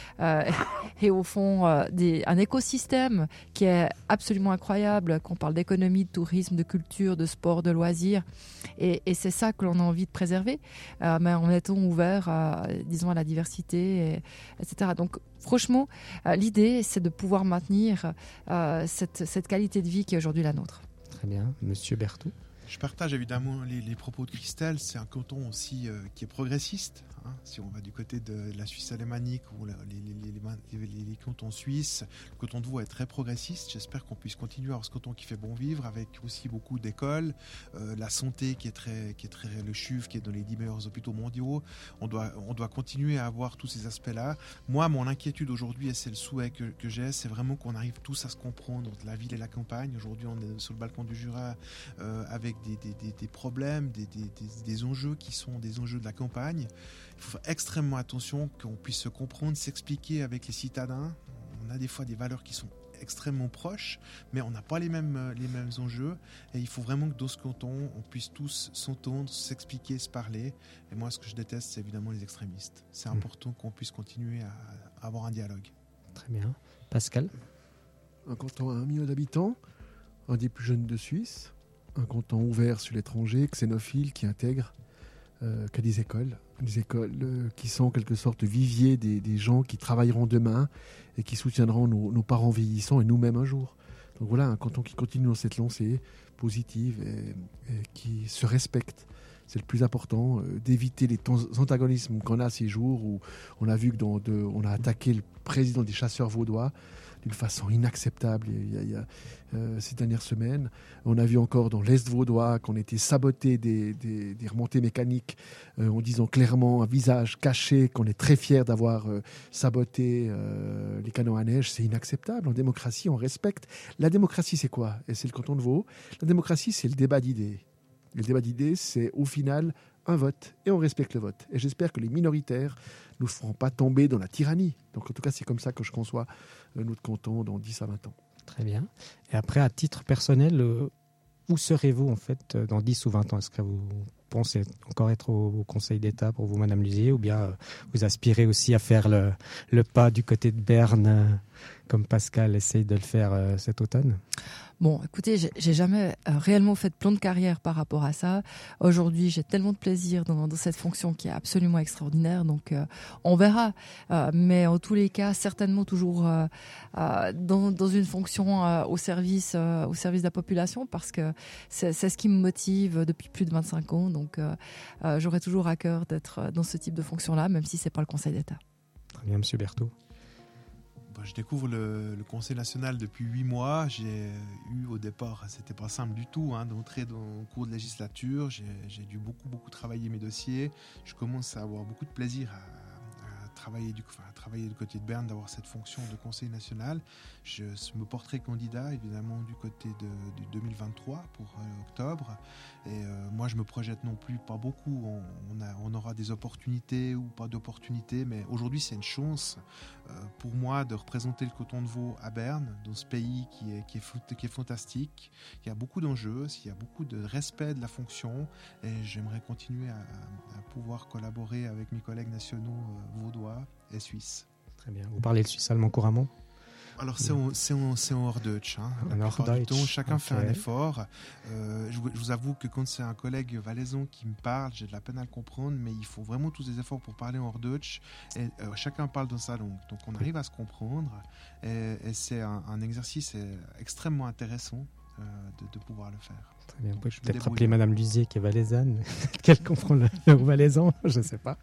et au fond un écosystème qui est absolument incroyable, qu'on parle d'économie, de tourisme, de culture, de sport, de loisirs, et c'est ça que l'on a envie de préserver, mais en étant ouvert à la diversité, etc. Donc franchement, l'idée, c'est de pouvoir maintenir cette qualité de vie qui est aujourd'hui la nôtre. Très bien. Monsieur Berthoud? Je partage évidemment les propos de Christelle. C'est un canton aussi qui est progressiste, hein. Si on va du côté de la Suisse alémanique ou les cantons suisses, le canton de Vaud est très progressiste. J'espère qu'on puisse continuer à avoir ce canton qui fait bon vivre, avec aussi beaucoup d'écoles, la santé qui est très le CHUV qui est dans les 10 meilleurs hôpitaux mondiaux. On doit continuer à avoir tous ces aspects-là. Moi, mon inquiétude aujourd'hui, et c'est le souhait que j'ai, c'est vraiment qu'on arrive tous à se comprendre entre la ville et la campagne. Aujourd'hui, on est sur le balcon du Jura avec des problèmes, des enjeux qui sont des enjeux de la campagne. Il faut faire extrêmement attention qu'on puisse se comprendre, s'expliquer avec les citadins. On a des fois des valeurs qui sont extrêmement proches, mais on n'a pas les mêmes enjeux, et il faut vraiment que dans ce canton, on puisse tous s'entendre, s'expliquer, se parler. Et moi, ce que je déteste, c'est évidemment les extrémistes. C'est important qu'on puisse continuer à avoir un dialogue. Très bien. Pascal? Un canton à 1 million d'habitants, un des plus jeunes de Suisse, un canton ouvert sur l'étranger, xénophile, qui intègre que des écoles qui sont en quelque sorte vivier des gens qui travailleront demain et qui soutiendront nos parents vieillissants et nous-mêmes un jour. Donc voilà, un canton qui continue dans cette lancée positive et qui se respecte. C'est le plus important, d'éviter les antagonismes qu'on a ces jours où on a vu on a attaqué le président des chasseurs vaudois d'une façon inacceptable ces dernières semaines. On a vu encore dans l'Est vaudois qu'on était saboté des remontées mécaniques en disant clairement, un visage caché, qu'on est très fiers d'avoir saboté les canons à neige. C'est inacceptable. En démocratie, on respecte. La démocratie, c'est quoi? Et c'est le canton de Vaud. La démocratie, c'est le débat d'idées. Le débat d'idées, c'est au final un vote, et on respecte le vote. Et j'espère que les minoritaires ne nous feront pas tomber dans la tyrannie. Donc en tout cas, c'est comme ça que je conçois notre canton dans 10 à 20 ans. Très bien. Et après, à titre personnel, où serez-vous en fait dans 10 ou 20 ans? Est-ce que vous pensez encore être au Conseil d'État pour vous, Madame Luzier, ou bien vous aspirez aussi à faire le pas du côté de Berne, comme Pascal essaye de le faire cet automne? Bon, écoutez, j'ai jamais réellement fait de plan de carrière par rapport à ça. Aujourd'hui, j'ai tellement de plaisir dans cette fonction qui est absolument extraordinaire, donc on verra. Mais en tous les cas, certainement toujours dans une fonction au service de la population, parce que c'est ce qui me motive depuis plus de 25 ans. Donc j'aurai toujours à cœur d'être dans ce type de fonction-là, même si c'est pas le Conseil d'État. Très bien, Monsieur Berthaud. Je découvre le Conseil national depuis 8 mois. J'ai eu au départ, c'était pas simple du tout d'entrer dans le cours de législature. J'ai dû beaucoup travailler mes dossiers. Je commence à avoir beaucoup de plaisir à travailler du côté de Berne, d'avoir cette fonction de Conseil national. Je me porterai candidat évidemment du côté du 2023 pour octobre. Et moi, je me projette non plus pas beaucoup. On aura des opportunités ou pas d'opportunités, mais aujourd'hui, c'est une chance pour moi de représenter le canton de Vaud à Berne, dans ce pays qui est fantastique. Il y a beaucoup d'enjeux, il y a beaucoup de respect de la fonction, et j'aimerais continuer à pouvoir collaborer avec mes collègues nationaux vaudois et suisses. Très bien. Vous parlez le suisse allemand couramment? Alors c'est en Hochdeutsch. La plupart du temps, chacun fait un effort. Je vous avoue que quand c'est un collègue valaisan qui me parle, j'ai de la peine à le comprendre, mais il faut vraiment tous des efforts pour parler en Hochdeutsch. Et chacun parle dans sa langue, donc on arrive à se comprendre. Et c'est un exercice extrêmement intéressant de pouvoir le faire. Très bien. Vous pouvez peut-être appeler Madame Luzier qui est valaisanne, qu'elle comprend le valaisan, je ne sais pas.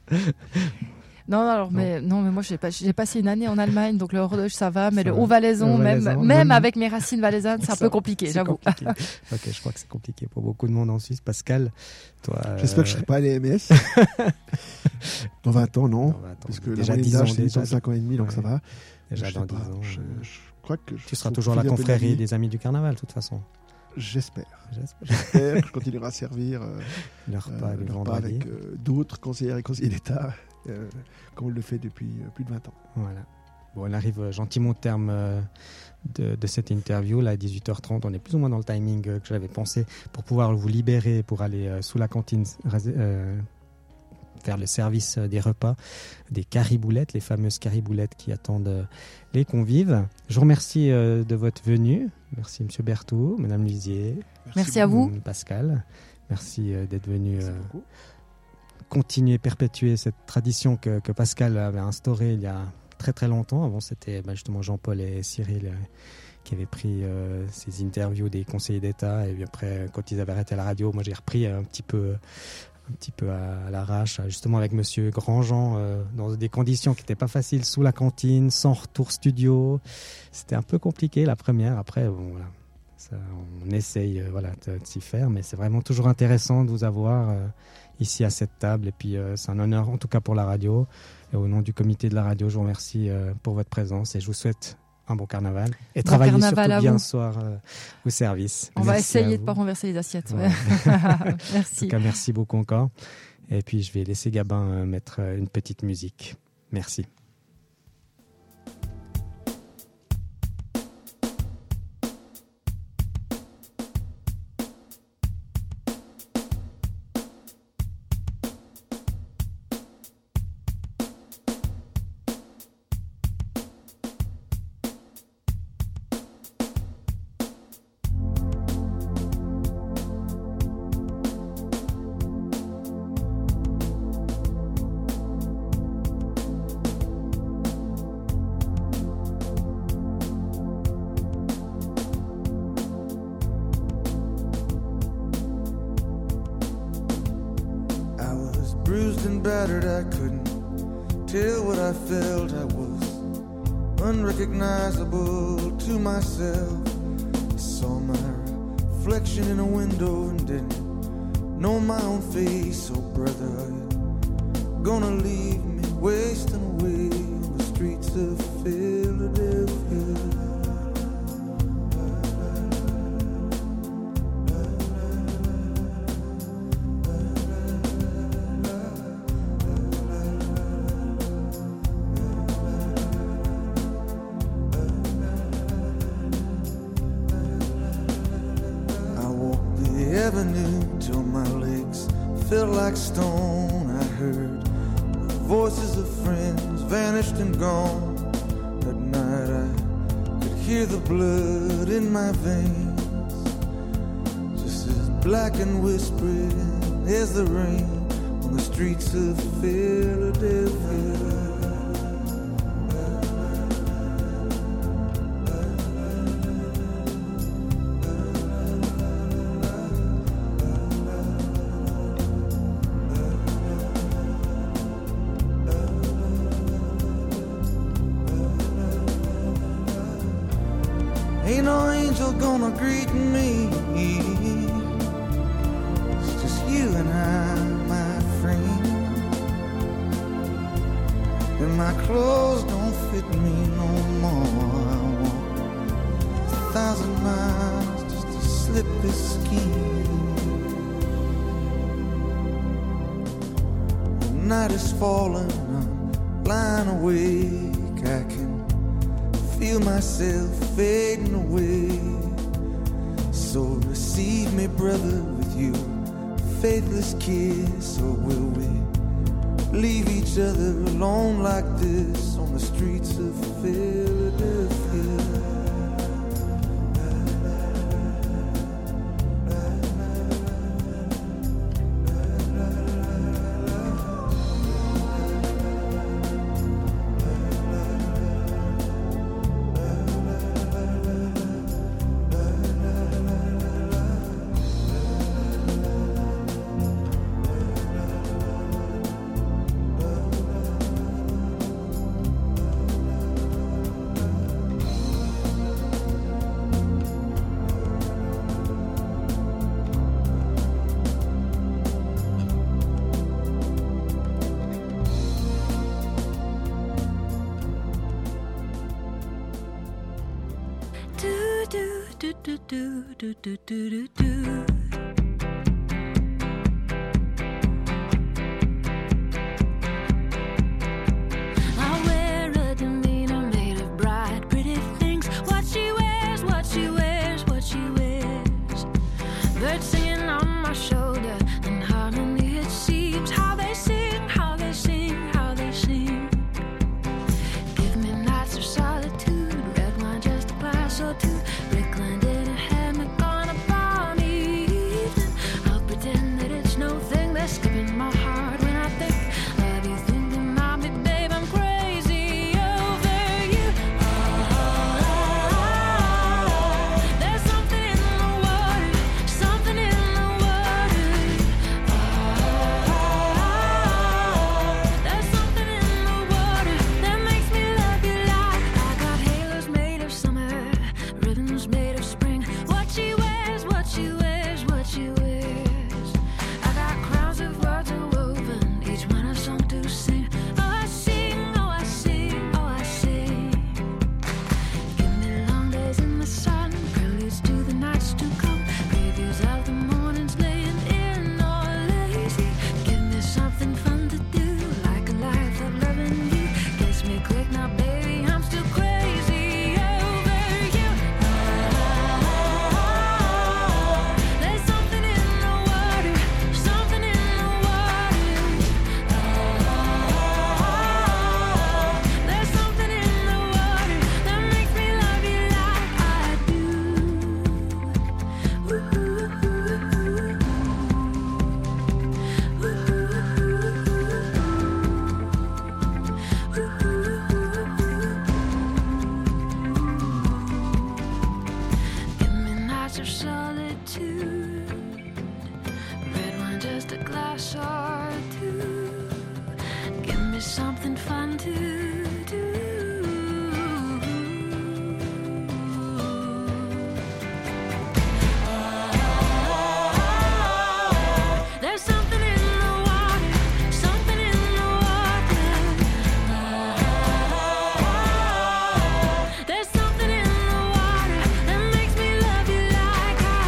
Mais moi j'ai passé une année en Allemagne, donc le Hochdeutsch ça va, mais le haut-valaisan, même avec mes racines valaisannes, c'est un peu compliqué, j'avoue. Compliqué. Ok, je crois que c'est compliqué pour beaucoup de monde en Suisse. Pascal, toi... J'espère que je ne serai pas à l'EMS. Dans 20 ans, non. Parce que la moyenne d'âge, c'est 5 ans et demi, donc ça va. Déjà dans 10 ans. Je crois que tu seras toujours la confrérie des Amis du Carnaval, de toute façon. J'espère que je continuerai à servir le repas avec d'autres conseillères et conseillers d'État, comme on le fait depuis plus de 20 ans. Voilà. Bon, on arrive gentiment au terme de cette interview. Là, à 18h30, on est plus ou moins dans le timing que j'avais pensé pour pouvoir vous libérer pour aller sous la cantine faire le service des repas, des cariboulettes, les fameuses cariboulettes qui attendent les convives. Je vous remercie de votre venue. Merci Monsieur Berthaud, Madame Luzier. Merci à vous. Pascal. Merci d'être venu continuer, perpétuer cette tradition que Pascal avait instaurée il y a très très longtemps. Avant, c'était justement Jean-Paul et Cyril qui avaient pris ces interviews des conseillers d'État. Et puis après, quand ils avaient arrêté la radio, moi j'ai repris un petit peu un petit peu à l'arrache, justement avec Monsieur Grandjean, dans des conditions qui n'étaient pas faciles, sous la cantine, sans retour studio. C'était un peu compliqué la première. Après, bon, voilà, ça, on essaye de s'y faire, mais c'est vraiment toujours intéressant de vous avoir ici à cette table. Et puis, c'est un honneur, en tout cas pour la radio. Et au nom du comité de la radio, je vous remercie pour votre présence et je vous souhaite un bon carnaval. Et travaillez surtout bien ce soir au service. On va essayer de ne pas renverser les assiettes. Ouais. Merci. En tout cas, merci beaucoup encore. Et puis, je vais laisser Gabin mettre une petite musique. Merci. bruised and battered, I couldn't tell what I felt. I was unrecognizable to myself. I saw my reflection in a window and didn't know my own face. Oh brother, are you gonna leave me wasting away on the streets of Philadelphia? Till my legs felt like stone. I heard the voices of friends vanished and gone. At night I could hear the blood in my veins, just as black and whispering as the rain on the streets of Philadelphia. Ain't no angel gonna greet me. It's just you and I, my friend. And my clothes don't fit me no more. I walk 1,000 miles just to slip this skin. The night is falling, I'm lying awake. I can feel myself fading away. So receive me, brother, with you faithless kiss. Or will we leave each other alone like this on the streets of Philadelphia? I wear a demeanor made of bright, pretty things. What she wears, what she wears, what she wears. Birds singing on my shoulder, in harmony it seems. How they sing, how they sing, how they sing. Give me nights of solitude, red wine, just a glass or two. Brickland in a hammock on a balmy evening. I'll pretend that it's no thing. They're skipping my heart when I think of you, thinking about me, babe. I'm crazy over you. There's something in the water, something in the water. of solitude. Red wine, just a glass or two. Give me something fun to do. There's something in the water, something in the water. There's something in the water that makes me love you like I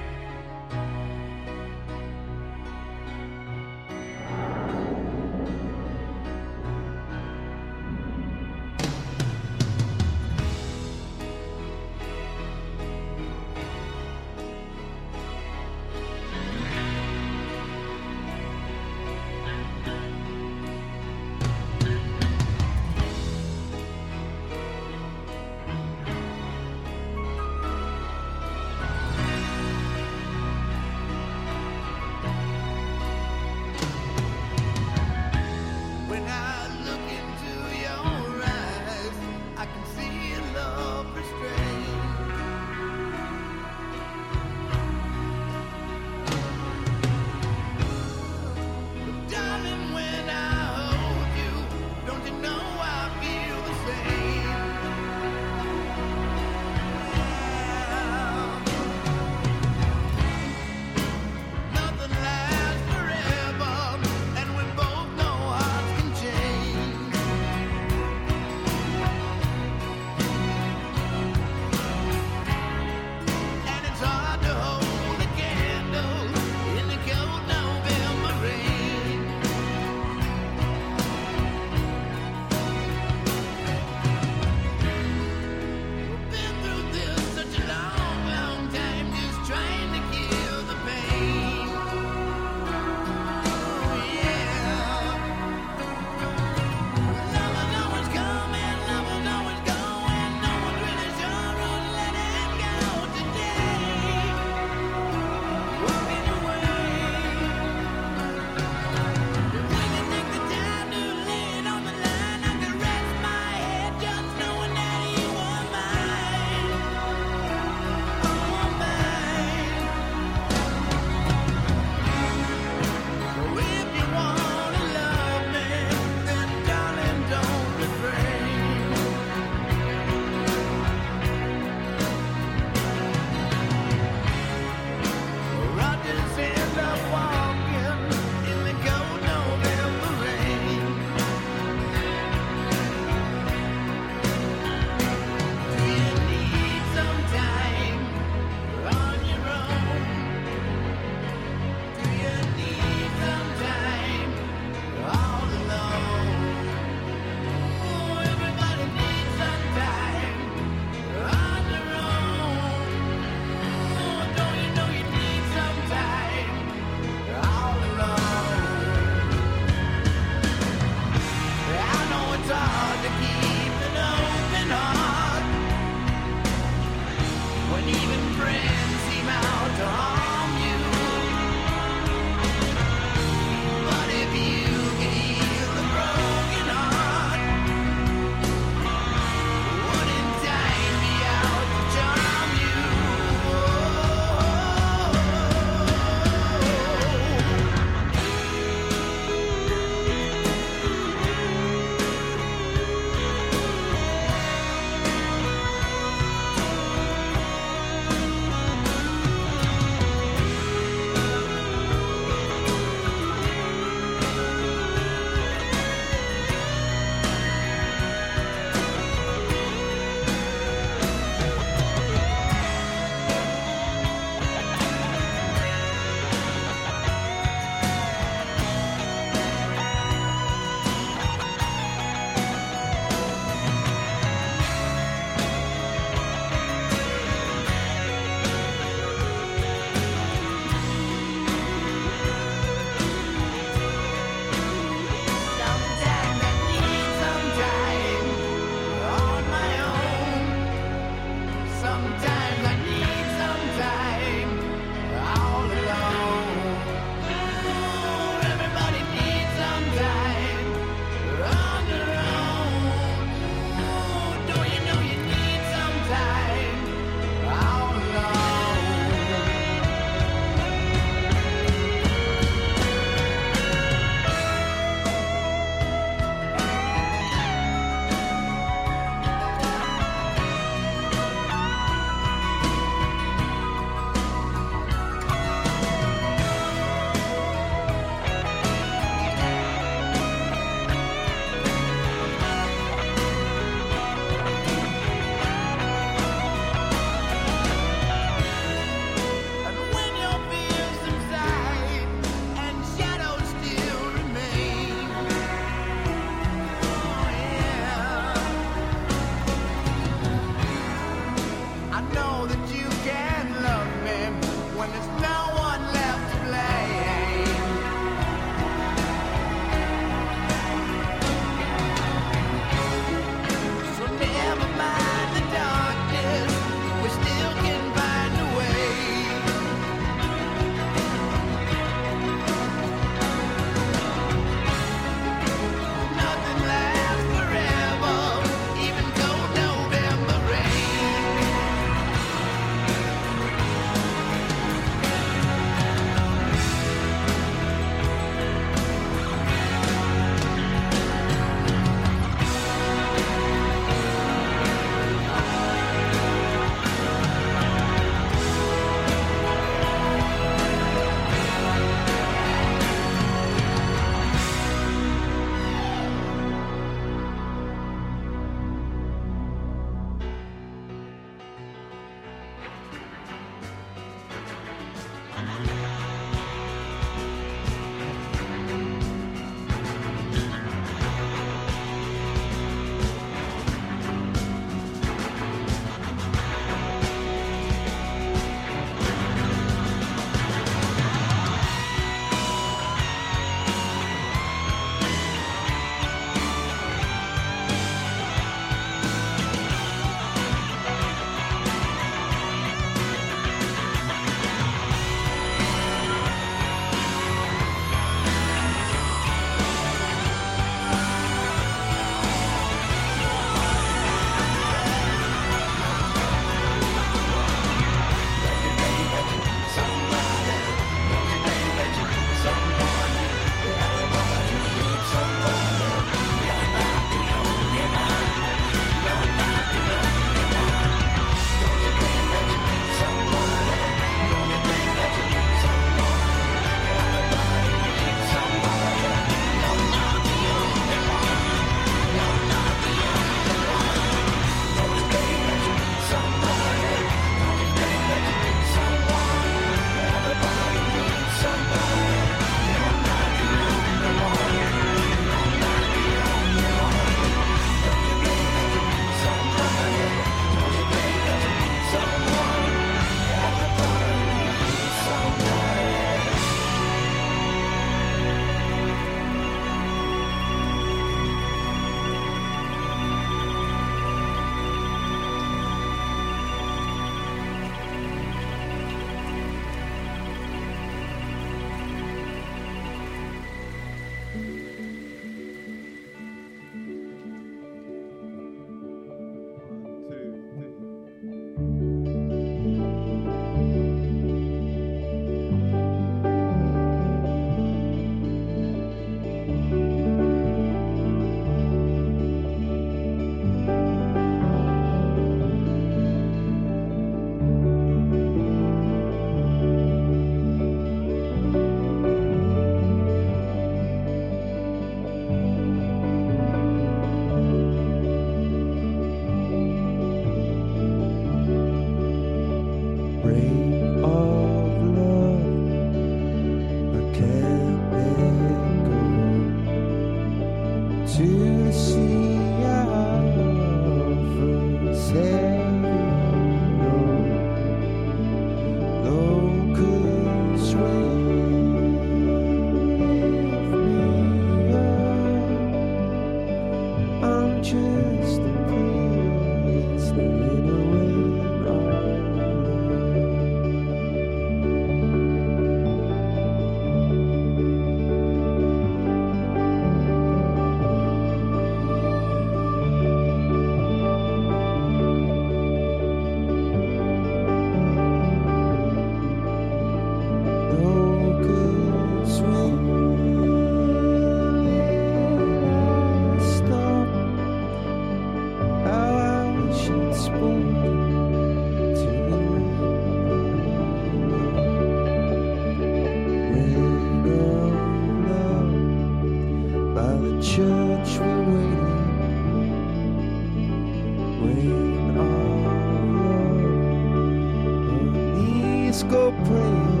go praying.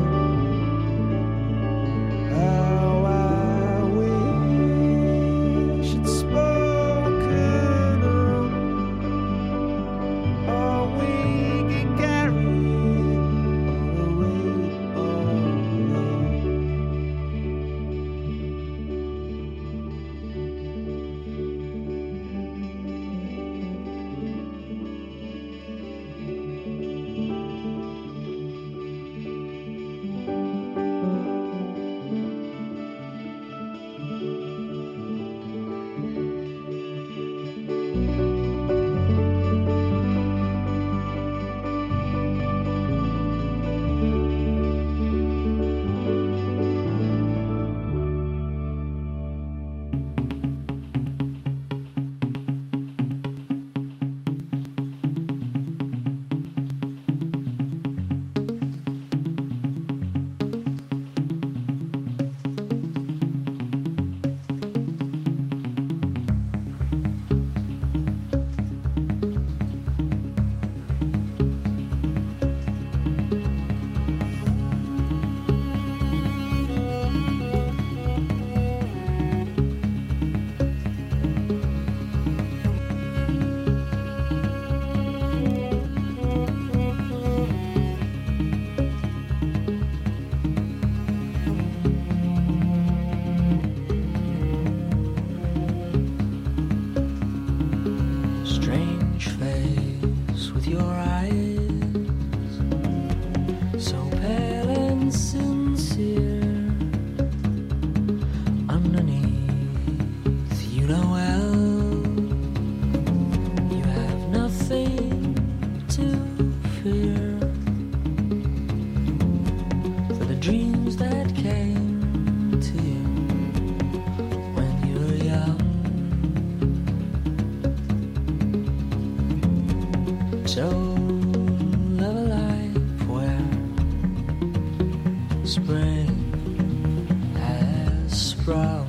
How I wish it's spoken of, or we get carried away alone. Strange face with your eyes, so pale and sincere. Underneath, you know well, you have nothing to fear. For the dreams that came to you when you were young. So live a life where spring has sprung.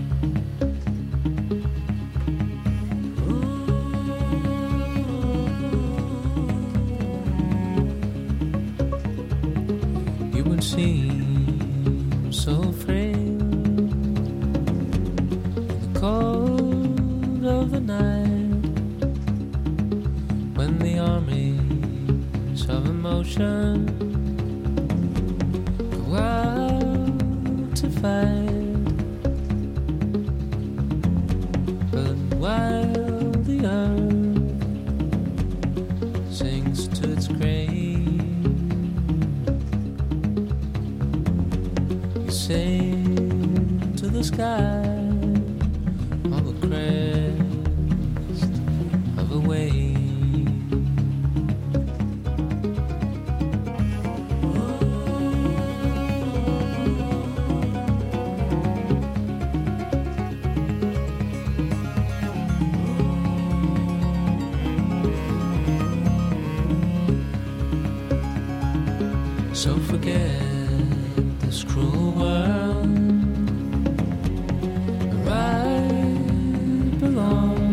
You would seem so frail in the cold of the night, when the armies of emotion go out to fight. But while the earth sinks to its grave, you sail to the sky on the crest of a wave. So forget this cruel world where I belong.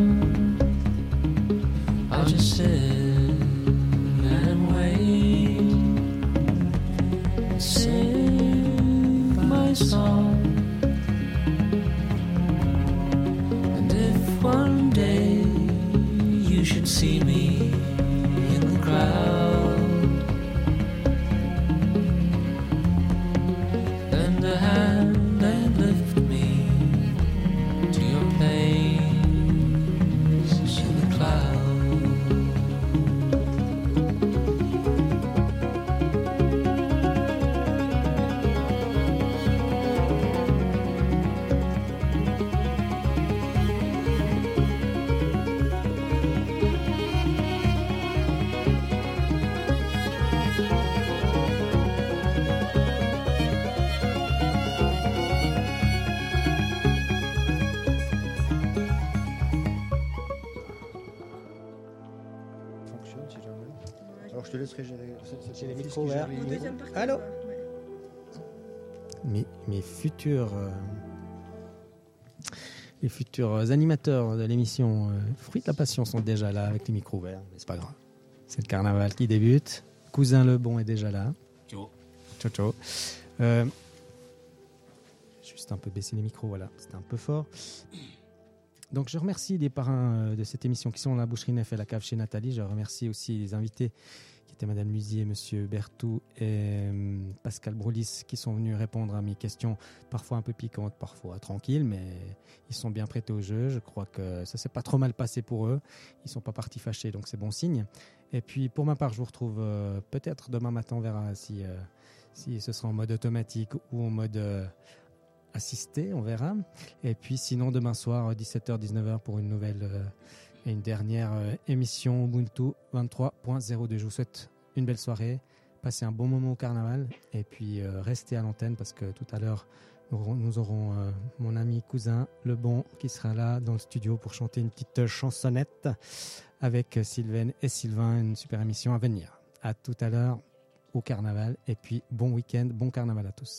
I'll just sit and wait and sing my song. And if one day you should see me in the crowd, lend a hand and lift me to your place in the cloud. Fonctionne si jamais. Alors je te laisserai gérer. J'ai les micros ouverts. Allô. Mes futurs les futurs animateurs de l'émission Fruit de la Passion sont déjà là avec les micros ouverts, mais c'est pas grave. C'est le carnaval qui débute. Cousin Lebon est déjà là. Ciao. Ciao, ciao. Juste un peu baisser les micros, voilà, c'était un peu fort. Donc je remercie les parrains de cette émission qui sont la Boucherie Nef et la Cave chez Nathalie. Je remercie aussi les invités qui étaient Madame Lusier, Monsieur Berthoud et Pascal Brolis qui sont venus répondre à mes questions, parfois un peu piquantes, parfois tranquilles, mais ils sont bien prêtés au jeu. Je crois que ça s'est pas trop mal passé pour eux. Ils sont pas partis fâchés, donc c'est bon signe. Et puis pour ma part, je vous retrouve peut-être demain matin, on verra si ce sera en mode automatique ou en mode assisté, on verra. Et puis sinon demain soir 17h-19h pour une nouvelle et une dernière émission Ubuntu 23.02. Je vous souhaite une belle soirée, passez un bon moment au carnaval et puis restez à l'antenne parce que tout à l'heure nous aurons mon ami cousin Le Bon qui sera là dans le studio pour chanter une petite chansonnette avec Sylvaine et Sylvain, une super émission à venir. À tout à l'heure au carnaval et puis bon week-end, bon carnaval à tous.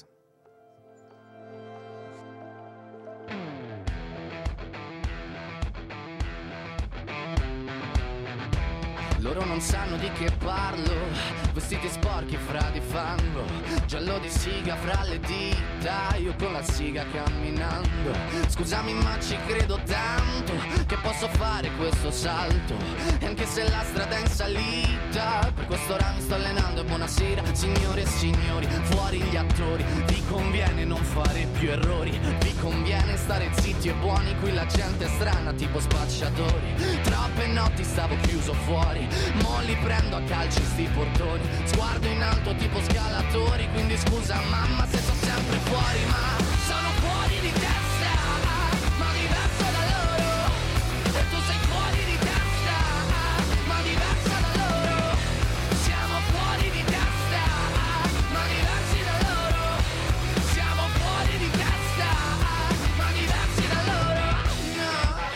Loro non sanno di che parlo, vestiti sporchi fra di fango, giallo di siga fra le dita, io con la siga camminando. Scusami ma ci credo tanto, che posso fare questo salto, e anche se la strada è in salita, per quest'ora mi sto allenando e buonasera signore e signori, fuori gli attori, vi conviene non fare più errori, vi conviene stare zitti e buoni, qui la gente è strana tipo spacciatori, troppe notti stavo chiuso fuori, mo li prendo a calci sti portoni, sguardo in alto tipo scalatori, quindi scusa mamma se sto sempre fuori, ma sono fuori di testa, ma diverso da loro, e tu sei fuori di testa, ma diversa da loro, siamo fuori di testa, ma diversi da loro, siamo fuori di testa, ma diversi da loro, no.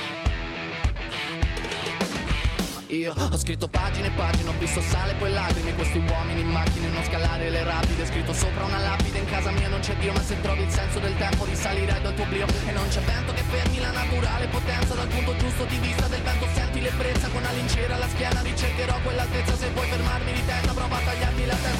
Io ho scritto pagine e pagine, ho visto sale poi lacrime, questi uomini in macchine, non scalare le rapide, scritto sopra una lapide, in casa mia non c'è Dio, ma se trovi il senso del tempo risalirai dal tuo oblio, e non c'è vento che fermi la naturale potenza, dal punto giusto di vista del vento senti l'ebbrezza, con la lincera alla schiena ricercherò quell'altezza, se vuoi fermarmi di testa prova a tagliarmi la testa.